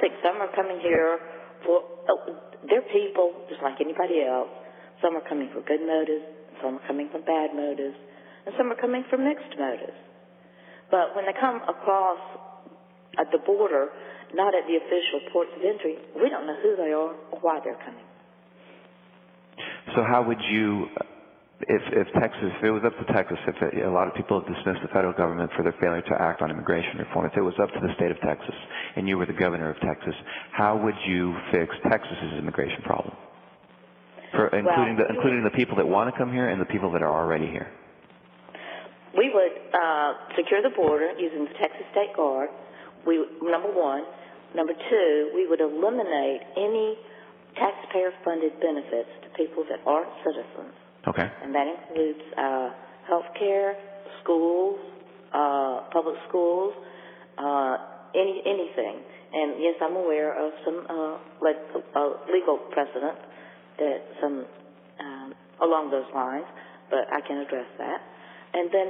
think some are coming here for, they're people just like anybody else. Some are coming for good motives, some are coming for bad motives, and some are coming for mixed motives. But when they come across at the border, not at the official ports of entry, we don't know who they are or why they're coming. So how would you, if it was up to Texas, a lot of people have dismissed the federal government for their failure to act on immigration reform, if it was up to the state of Texas and you were the governor of Texas, how would you fix Texas's immigration problem? Including the people that want to come here and the people that are already here. We would secure the border using the Texas State Guard, number one. Number two, we would eliminate any taxpayer-funded benefits to people that aren't citizens. Okay. And that includes health care, schools, public schools, anything. And, yes, I'm aware of some legal precedent that along those lines, but I can address that. And then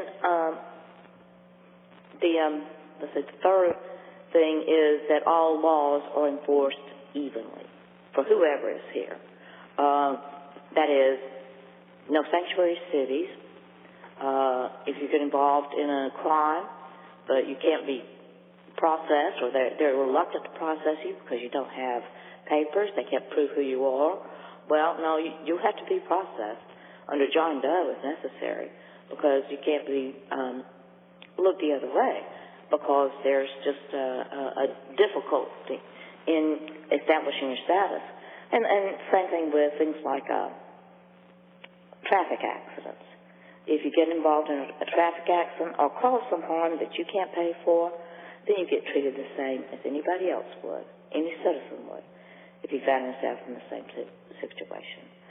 the third thing is that all laws are enforced evenly for whoever is here. That is, no sanctuary cities. If you get involved in a crime, but you can't be processed, or they're reluctant to process you because you don't have papers, they can't prove who you are, well, no, you have to be processed under John Doe if necessary, because you can't be looked the other way, because there's just a difficulty in establishing your status. And same thing with things like traffic accidents. If you get involved in a traffic accident or cause some harm that you can't pay for, then you get treated the same as anybody else would, any citizen would, if you found yourself in the same situation.